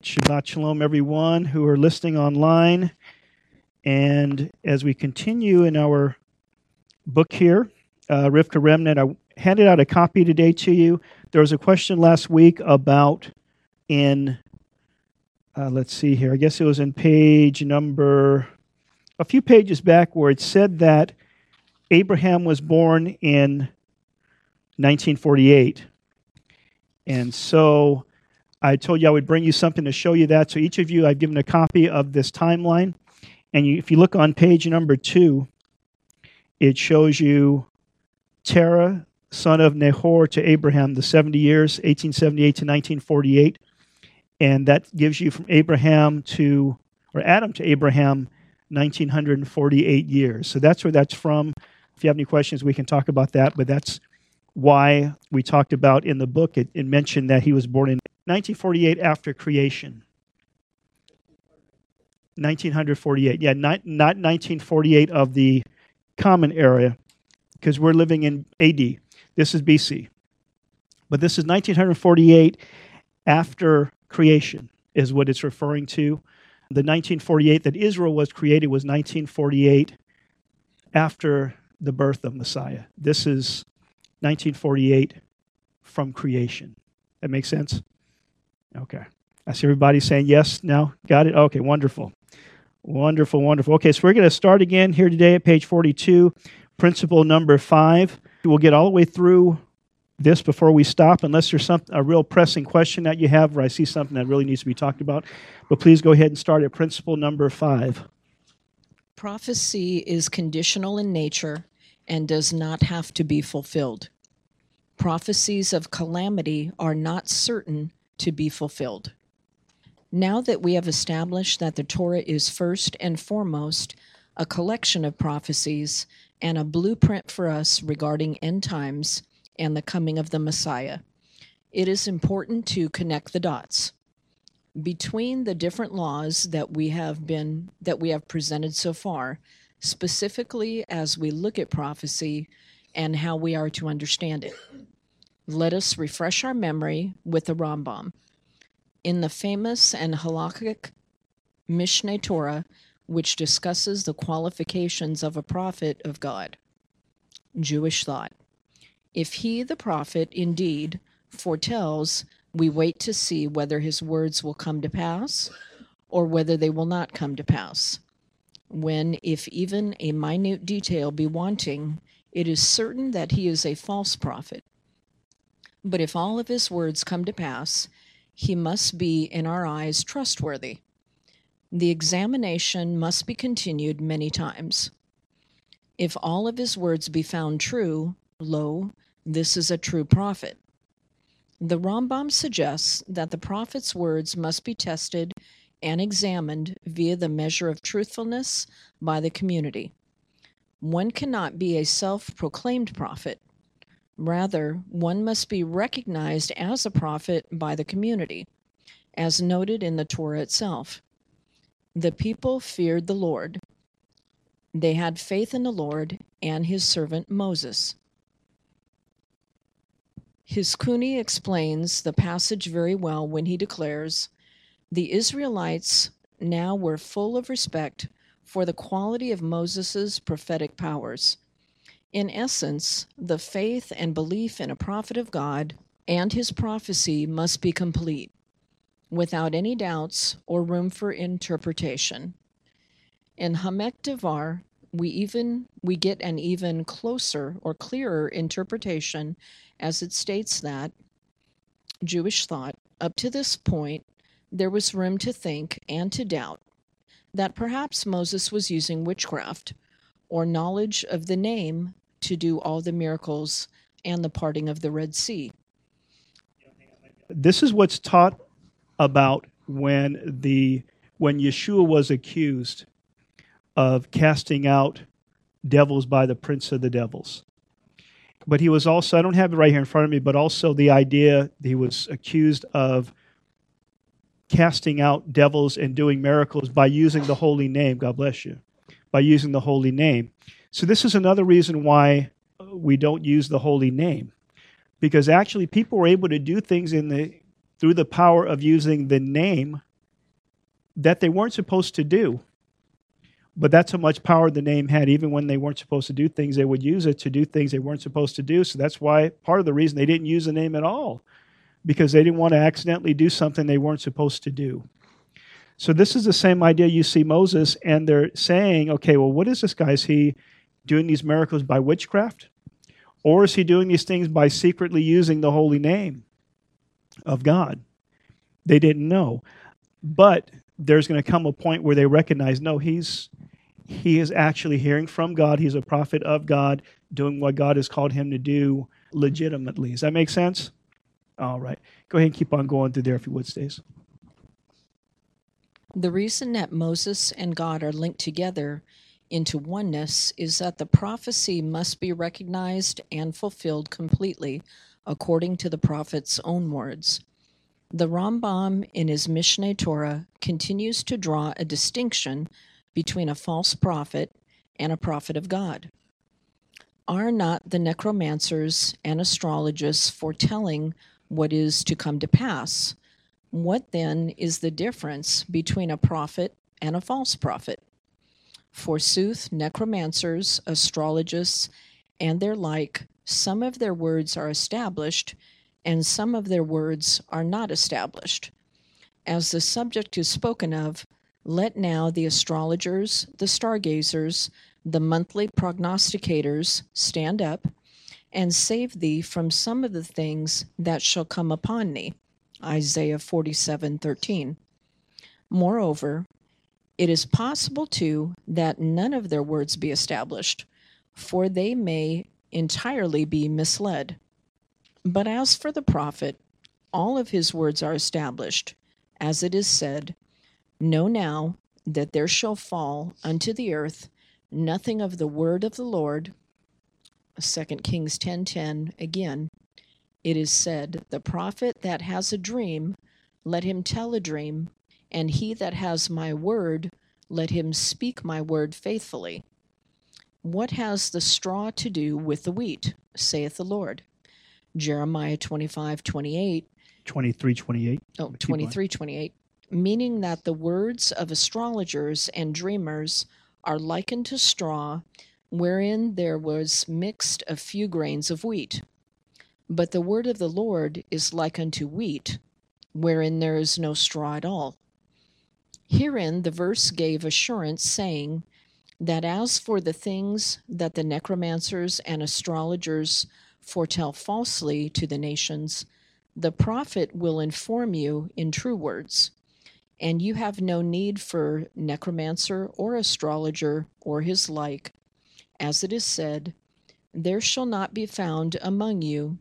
Shabbat Shalom, everyone who are listening online. And as we continue in our book here, Rivka Remnant, I handed out a copy today to you. There was a question last week about let's see here, I guess it was in page number, a few pages back, where it said that Abraham was born in 1948. And so I told you I would bring you something to show you that. So each of you, I've given a copy of this timeline. And if you look on page number 2, it shows you Terah, son of Nahor, to Abraham, the 70 years, 1878 to 1948. And that gives you from Adam to Abraham, 1948 years. So that's where that's from. If you have any questions, we can talk about that. But that's why we talked about in the book, it mentioned that he was born in 1948 after creation. 1948. Yeah, not 1948 of the Common Era, because we're living in AD. This is BC. But this is 1948 after creation is what it's referring to. The 1948 that Israel was created was 1948 after the birth of Messiah. This is 1948 from creation. That makes sense? Okay. I see everybody saying yes now. Got it? Okay, wonderful. Wonderful, wonderful. Okay, so we're going to start again here today at page 42, principle number 5. We'll get all the way through this before we stop, unless there's a real pressing question that you have, or I see something that really needs to be talked about. But please go ahead and start at principle number 5. Prophecy is conditional in nature and does not have to be fulfilled. Prophecies of calamity are not certain to be fulfilled. Now that we have established that the Torah is first and foremost a collection of prophecies and a blueprint for us regarding end times and the coming of the Messiah, it is important to connect the dots between the different laws that we have presented so far, specifically as we look at prophecy and how we are to understand it. Let us refresh our memory with the Rambam. In the famous and halakhic Mishneh Torah, which discusses the qualifications of a prophet of God. Jewish thought. If he, the prophet, indeed foretells, we wait to see whether his words will come to pass or whether they will not come to pass. When, if even a minute detail be wanting, it is certain that he is a false prophet. But if all of his words come to pass, he must be, in our eyes, trustworthy. The examination must be continued many times. If all of his words be found true, lo, this is a true prophet. The Rambam suggests that the prophet's words must be tested and examined via the measure of truthfulness by the community. One cannot be a self-proclaimed prophet. Rather, one must be recognized as a prophet by the community, as noted in the Torah itself. The people feared the Lord. They had faith in the Lord and his servant Moses. Hizkuni explains the passage very well when he declares, the Israelites now were full of respect for the quality of Moses' prophetic powers. In essence, the faith and belief in a prophet of God and his prophecy must be complete, without any doubts or room for interpretation. In Hamek Devar, we get an even closer or clearer interpretation, as it states that, Jewish thought, up to this point, there was room to think and to doubt that perhaps Moses was using witchcraft or knowledge of the name to do all the miracles and the parting of the Red Sea. This is what's taught about when Yeshua was accused of casting out devils by the prince of the devils. But he was also, I don't have it right here in front of me, but also the idea he was accused of casting out devils and doing miracles by using the holy name. God bless you. By using the holy name. So this is another reason why we don't use the holy name. Because actually people were able to do things through the power of using the name that they weren't supposed to do. But that's how much power the name had. Even when they weren't supposed to do things, they would use it to do things they weren't supposed to do. So that's why part of the reason they didn't use the name at all, because they didn't want to accidentally do something they weren't supposed to do. So this is the same idea. You see Moses, and they're saying, okay, well, what is this guy? Is he doing these miracles by witchcraft? Or is he doing these things by secretly using the holy name of God? They didn't know. But there's going to come a point where they recognize, no, he is actually hearing from God. He's a prophet of God, doing what God has called him to do legitimately. Does that make sense? All right. Go ahead and keep on going through there if you would, Stace. The reason that Moses and God are linked together into oneness is that the prophecy must be recognized and fulfilled completely according to the prophet's own words. The Rambam in his Mishneh Torah continues to draw a distinction between a false prophet and a prophet of God. Are not the necromancers and astrologists foretelling what is to come to pass? What then is the difference between a prophet and a false prophet? Forsooth, necromancers, astrologists, and their like, some of their words are established, and some of their words are not established. As the subject is spoken of, let now the astrologers, the stargazers, the monthly prognosticators stand up, and save thee from some of the things that shall come upon thee. Isaiah 47:13. Moreover, it is possible too that none of their words be established, for they may entirely be misled. But as for the prophet, all of his words are established, as it is said, Know now that there shall fall unto the earth nothing of the word of the Lord. 2 Kings 10:10 again. It is said, The prophet that has a dream, let him tell a dream, and he that has my word, let him speak my word faithfully. What has the straw to do with the wheat, saith the Lord? Jeremiah 25:28. 23:28. 23:28. Meaning that the words of astrologers and dreamers are likened to straw, wherein there was mixed a few grains of wheat. But the word of the Lord is like unto wheat, wherein there is no straw at all. Herein the verse gave assurance, saying that as for the things that the necromancers and astrologers foretell falsely to the nations, the prophet will inform you in true words, and you have no need for necromancer or astrologer or his like, as it is said, There shall not be found among you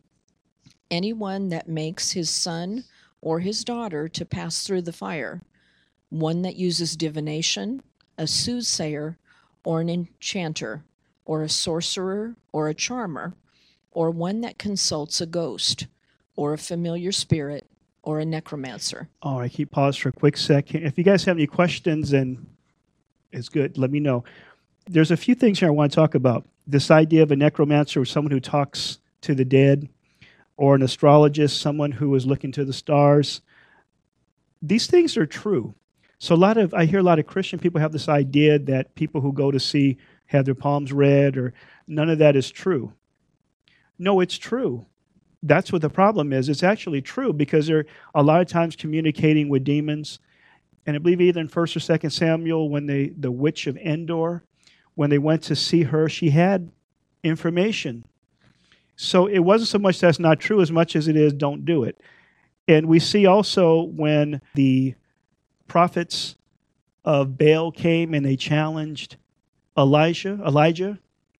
anyone that makes his son or his daughter to pass through the fire, one that uses divination, a soothsayer, or an enchanter, or a sorcerer, or a charmer, or one that consults a ghost, or a familiar spirit, or a necromancer. All right, keep pause for a quick second. If you guys have any questions, and it's good, let me know. There's a few things here I want to talk about. This idea of a necromancer or someone who talks to the dead, or an astrologist, someone who is looking to the stars. These things are true. So I hear a lot of Christian people have this idea that people who go to see have their palms read, or none of that is true. No, it's true. That's what the problem is. It's actually true because they're a lot of times communicating with demons. And I believe either in 1 or 2 Samuel, when the witch of Endor, when they went to see her, she had information. So it wasn't so much that's not true as much as it is don't do it. And we see also when the prophets of Baal came and they challenged Elijah,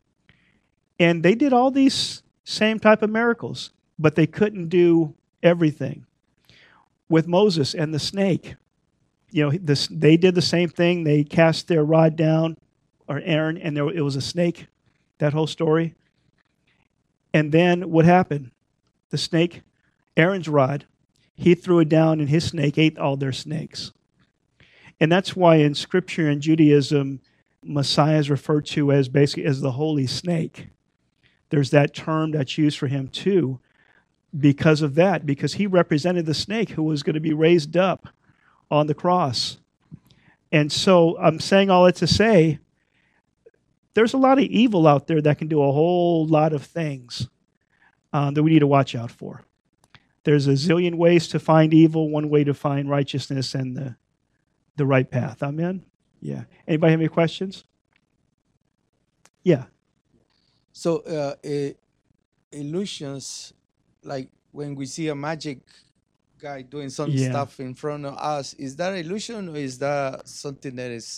and they did all these same type of miracles, but they couldn't do everything. With Moses and the snake, they did the same thing. They cast their rod down, or Aaron, and it was a snake, that whole story. And then what happened? The snake, Aaron's rod, he threw it down, and his snake ate all their snakes. And that's why in Scripture and Judaism, Messiah is referred to as basically as the holy snake. There's that term that's used for him too because of that, because he represented the snake who was going to be raised up on the cross. And so I'm saying all that to say there's a lot of evil out there that can do a whole lot of things that we need to watch out for. There's a zillion ways to find evil, one way to find righteousness and the right path. Amen? Yeah. Anybody have any questions? Yeah. So illusions, like when we see a magic guy doing some stuff in front of us, is that illusion or is that something that is...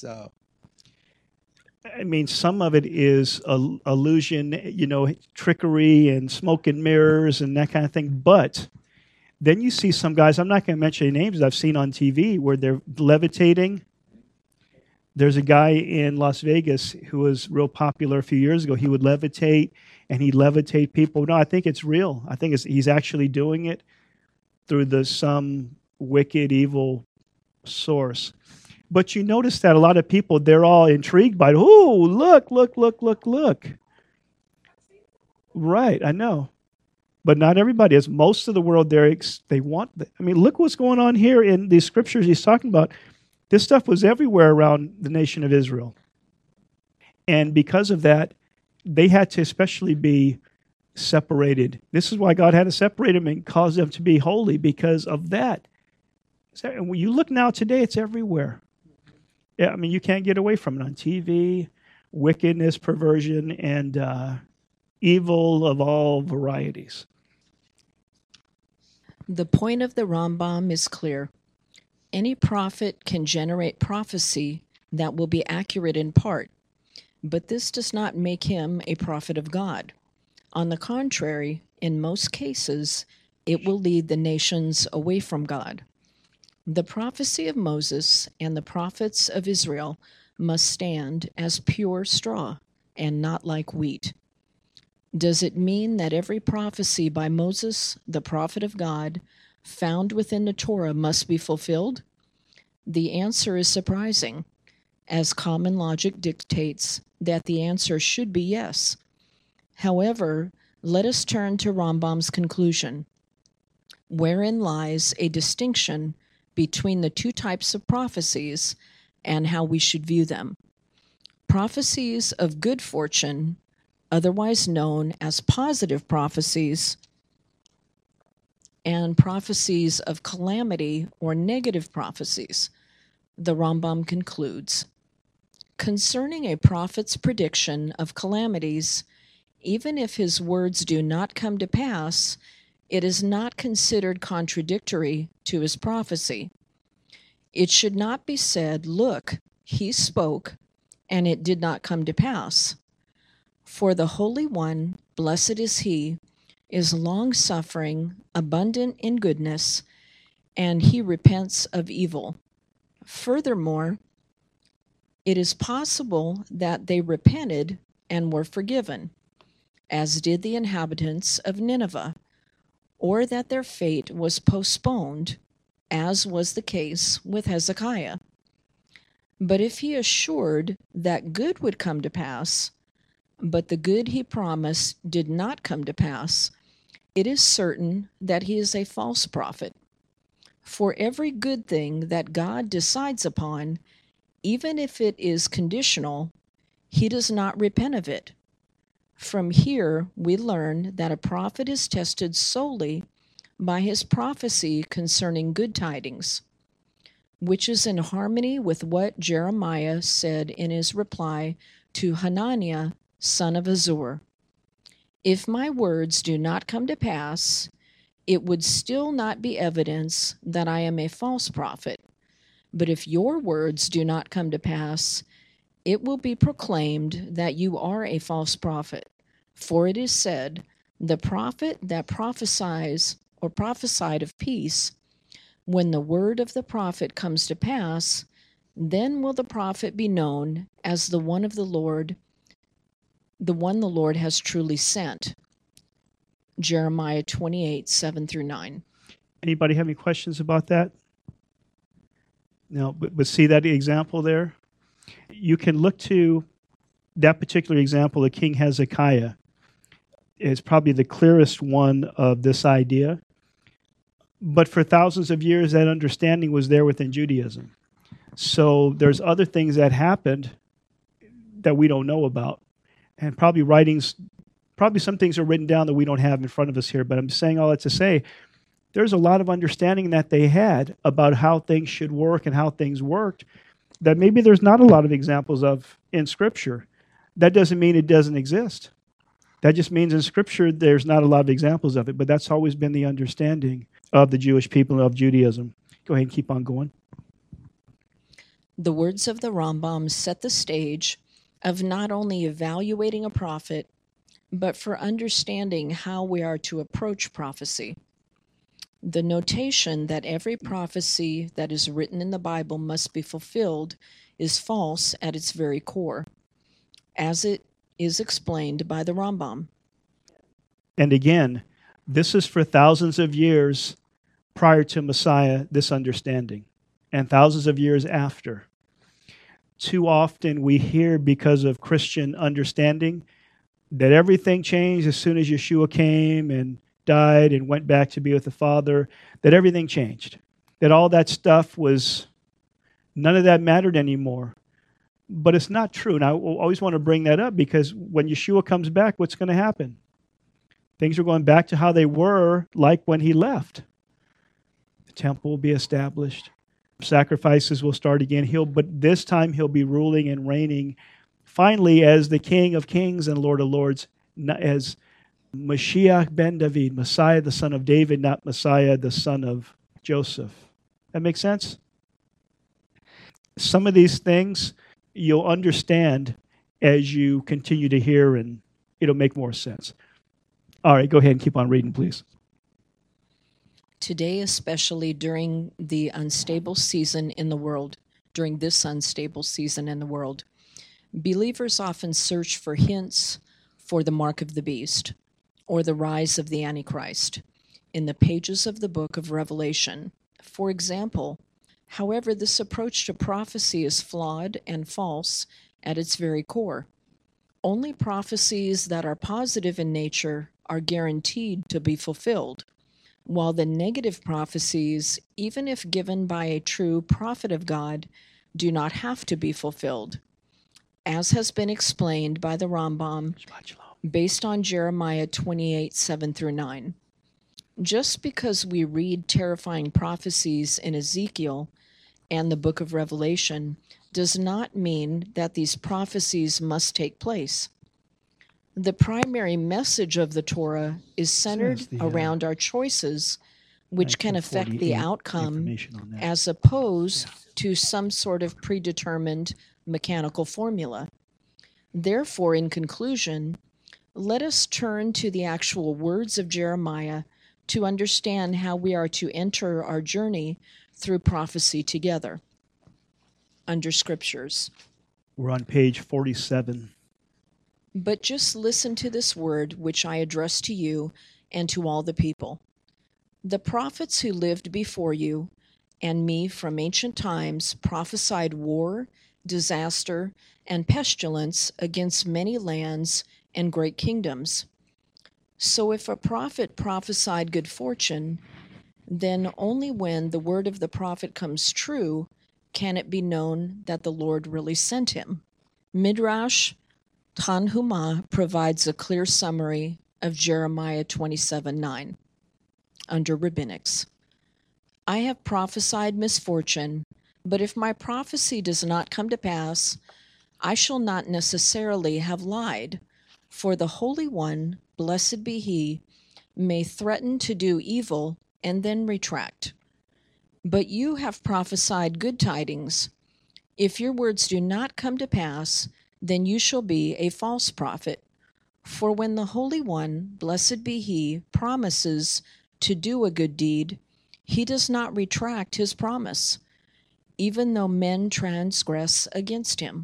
I mean, some of it is illusion, trickery and smoke and mirrors and that kind of thing. But then you see some guys, I'm not going to mention any names, I've seen on TV where they're levitating. There's a guy in Las Vegas who was real popular a few years ago. He would levitate, and he'd levitate people. No, I think it's real. I think he's actually doing it through some wicked, evil source. But you notice that a lot of people, they're all intrigued by it. Oh, look. Right, I know. But not everybody is. Most of the world, they want... I mean, look what's going on here in these scriptures he's talking about. This stuff was everywhere around the nation of Israel. And because of that, they had to especially be separated. This is why God had to separate them and cause them to be holy, because of that. And when you look now today, it's everywhere. Yeah, I mean, you can't get away from it on TV, wickedness, perversion, and evil of all varieties. The point of the Rambam is clear. Any prophet can generate prophecy that will be accurate in part, but this does not make him a prophet of God. On the contrary, in most cases, it will lead the nations away from God. The prophecy of Moses and the prophets of Israel must stand as pure straw and not like wheat. Does it mean that every prophecy by Moses, the prophet of God, found within the Torah must be fulfilled? The answer is surprising, as common logic dictates that the answer should be yes. However, let us turn to Rambam's conclusion, wherein lies a distinction between the two types of prophecies and how we should view them. Prophecies of good fortune, otherwise known as positive prophecies, and prophecies of calamity or negative prophecies. The Rambam concludes, concerning a prophet's prediction of calamities, even if his words do not come to pass, it is not considered contradictory to his prophecy. It should not be said, look, he spoke, and it did not come to pass. For the Holy One, blessed is he, is long-suffering, abundant in goodness, and he repents of evil. Furthermore, it is possible that they repented and were forgiven, as did the inhabitants of Nineveh, or that their fate was postponed, as was the case with Hezekiah. But if he assured that good would come to pass, but the good he promised did not come to pass, it is certain that he is a false prophet. For every good thing that God decides upon, even if it is conditional, he does not repent of it. From here, we learn that a prophet is tested solely by his prophecy concerning good tidings, which is in harmony with what Jeremiah said in his reply to Hananiah, son of Azur. If my words do not come to pass, it would still not be evidence that I am a false prophet. But if your words do not come to pass, it will be proclaimed that you are a false prophet. For it is said, the prophet that prophesies or prophesied of peace, when the word of the prophet comes to pass, then will the prophet be known as the one the Lord has truly sent. Jeremiah 28, 7 through 9. Anybody have any questions about that? No, but see that example there? You can look to that particular example of King Hezekiah. It's probably the clearest one of this idea. But for thousands of years, that understanding was there within Judaism. So there's other things that happened that we don't know about. And probably some things are written down that we don't have in front of us here, but I'm saying all that to say there's a lot of understanding that they had about how things should work and how things worked that maybe there's not a lot of examples of in Scripture. That doesn't mean it doesn't exist. That just means in Scripture there's not a lot of examples of it, but that's always been the understanding of the Jewish people and of Judaism. Go ahead and keep on going. The words of the Rambam set the stage of not only evaluating a prophet, but for understanding how we are to approach prophecy. The notation that every prophecy that is written in the Bible must be fulfilled is false at its very core, as it is explained by the Rambam. And again, this is for thousands of years prior to Messiah, this understanding, and thousands of years after. Too often we hear, because of Christian understanding, that everything changed as soon as Yeshua came and died and went back to be with the Father, that everything changed, that all that stuff was, none of that mattered anymore. But it's not true. And I always want to bring that up because when Yeshua comes back, what's going to happen? Things are going back to how they were like when he left. The temple will be established. Sacrifices will start again. But this time he'll be ruling and reigning finally as the King of Kings and Lord of Lords, as Mashiach ben David, Messiah the son of David, not Messiah the son of Joseph. That makes sense? Some of these things you'll understand as you continue to hear, and it'll make more sense. All right, go ahead and keep on reading, please. Today, especially during the unstable season in the world, during this unstable season in the world, believers often search for hints for the mark of the beast or the rise of the Antichrist in the pages of the book of Revelation. For example, however, this approach to prophecy is flawed and false at its very core. Only prophecies that are positive in nature are guaranteed to be fulfilled, while the negative prophecies, even if given by a true prophet of God, do not have to be fulfilled, as has been explained by the Rambam based on Jeremiah 28, 7-9. Just because we read terrifying prophecies in Ezekiel and the book of Revelation does not mean that these prophecies must take place. The primary message of the Torah is centered around our choices, which can affect the outcome as opposed to some sort of predetermined mechanical formula. Therefore, in conclusion, let us turn to the actual words of Jeremiah to understand how we are to enter our journey through prophecy together. Under Scriptures. We're on page 47. But just listen to this word which I address to you and to all the people. The prophets who lived before you and me from ancient times prophesied war, disaster, and pestilence against many lands and great kingdoms. So if a prophet prophesied good fortune, then only when the word of the prophet comes true can it be known that the Lord really sent him. Midrash Tanhumah provides a clear summary of Jeremiah 27:9 under Rabbinics. I have prophesied misfortune, but if my prophecy does not come to pass, I shall not necessarily have lied, for the Holy One, blessed be He, may threaten to do evil and then retract. But you have prophesied good tidings. If your words do not come to pass, then you shall be a false prophet. For when the Holy One, blessed be He, promises to do a good deed, He does not retract His promise, even though men transgress against Him.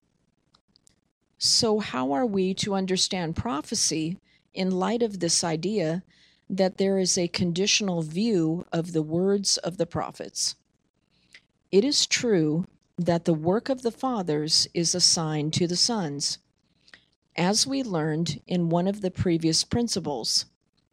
So how are we to understand prophecy in light of this idea that there is a conditional view of the words of the prophets? It is true that the work of the fathers is assigned to the sons, as we learned in one of the previous principles.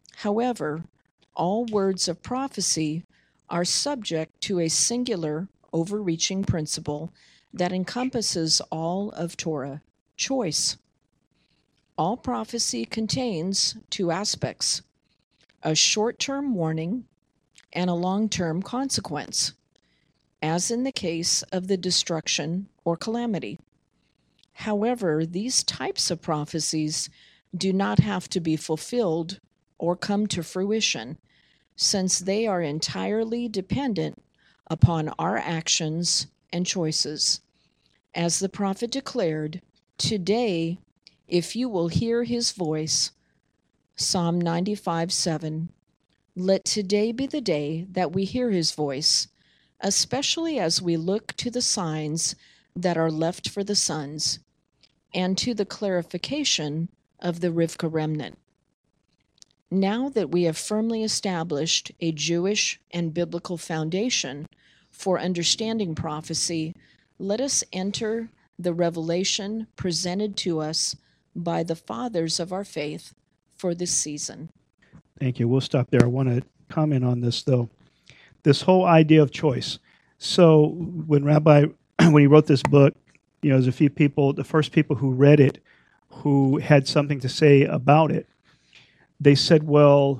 However, all words of prophecy are subject to a singular overreaching principle that encompasses all of Torah: choice. All prophecy contains two aspects: a short-term warning and a long-term consequence, as in the case of the destruction or calamity. However, these types of prophecies do not have to be fulfilled or come to fruition, since they are entirely dependent upon our actions and choices. As the prophet declared, "Today, if you will hear his voice," Psalm 95:7, "let today be the day that we hear his voice, especially as we look to the signs that are left for the sons, and to the clarification of the Rivka remnant." Now that we have firmly established a Jewish and biblical foundation for understanding prophecy, let us enter the revelation presented to us by the fathers of our faith for this season. Thank you. We'll stop there. I want to comment on this, though. This whole idea of choice. So when he wrote this book, there's a few people, the first people who read it, who had something to say about it. They said, well,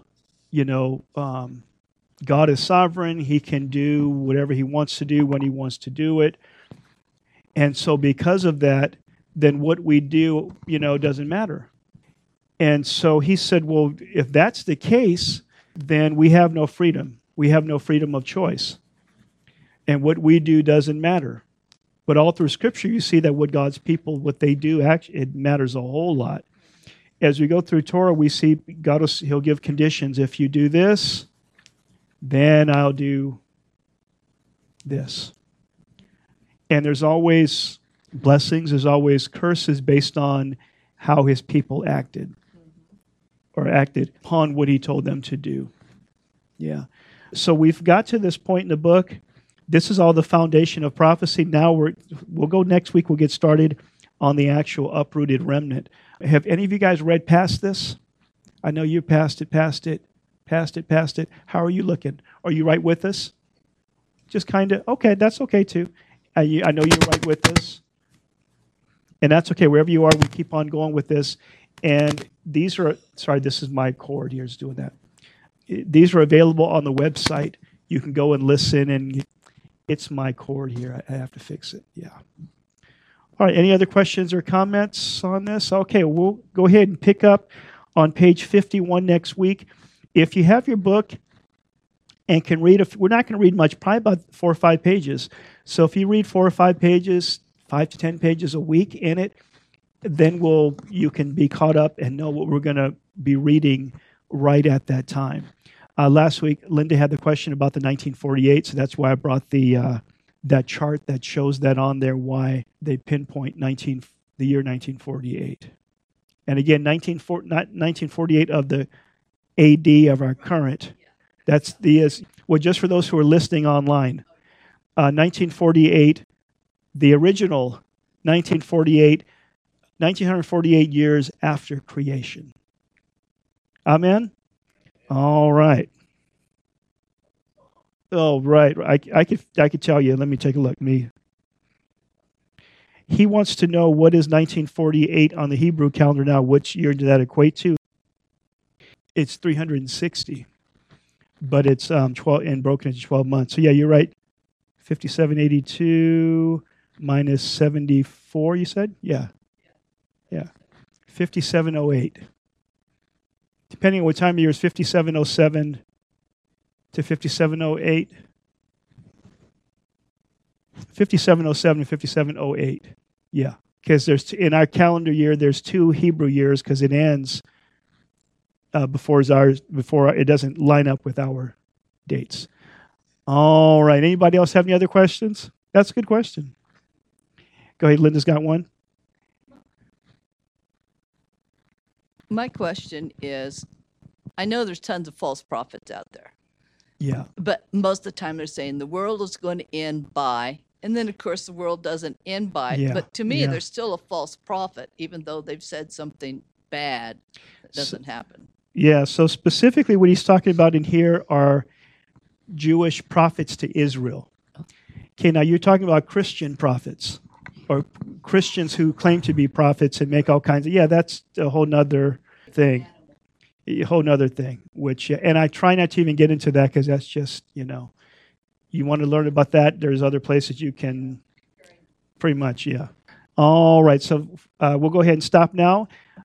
God is sovereign. He can do whatever he wants to do when he wants to do it. And so because of that, then what we do, doesn't matter. And so he said, well, if that's the case, then we have no freedom. We have no freedom of choice. And what we do doesn't matter. But all through Scripture, you see that what God's people, what they do, actually, it matters a whole lot. As we go through Torah, we see he'll give conditions. If you do this, then I'll do this. And there's always blessings, there's always curses based on how his people acted upon what he told them to do. Yeah. So we've got to this point in the book. This is all the foundation of prophecy. Now we'll go next week. We'll get started on the actual uprooted remnant. Have any of you guys read past this? I know you passed it. How are you looking? Are you right with us? Just kind of, okay, that's okay too. I know you're right with us. And that's okay. Wherever you are, we keep on going with this. And these are, this is my cord here is doing that. These are available on the website. You can go and listen, and it's my cord here. I have to fix it. Yeah. All right, any other questions or comments on this? Okay, we'll go ahead and pick up on page 51 next week. If you have your book and can read, we're not going to read much, probably about 4 or 5 pages. So if you read 4 or 5 pages, 5 to 10 pages a week in it, then you can be caught up and know what we're going to be reading right at that time. Last week, Linda had the question about the 1948, so that's why I brought that chart that shows that on there, why they pinpoint the year 1948. And again, 1948 of the AD of our current. That's just for those who are listening online. 1948, the original 1948 years after creation. Amen? All right. Oh, right. I could tell you. Let me take a look. He wants to know what is 1948 on the Hebrew calendar now. Which year did that equate to? It's 360, but it's 12 and broken into 12 months. So yeah, you're right. 5782 minus 74. You said? Yeah. 5708. Depending on what time of year is 5707 to 5708. 5707 and 5708. Yeah, because in our calendar year there's 2 Hebrew years because it ends before it doesn't line up with our dates. All right. Anybody else have any other questions? That's a good question. Go ahead. Linda's got one. My question is, I know there's tons of false prophets out there. Yeah. But most of the time they're saying the world is going to end by, and then of course the world doesn't end by. Yeah. But to me, there's still a false prophet, even though they've said something bad that doesn't happen. Yeah. So specifically what he's talking about in here are Jewish prophets to Israel. Okay, now you're talking about Christian prophets or Christians who claim to be prophets and make all kinds of, that's a whole nother thing. A whole nother thing, which, and I try not to even get into that because that's just, you want to learn about that, there's other places you can pretty much, All right, so we'll go ahead and stop now.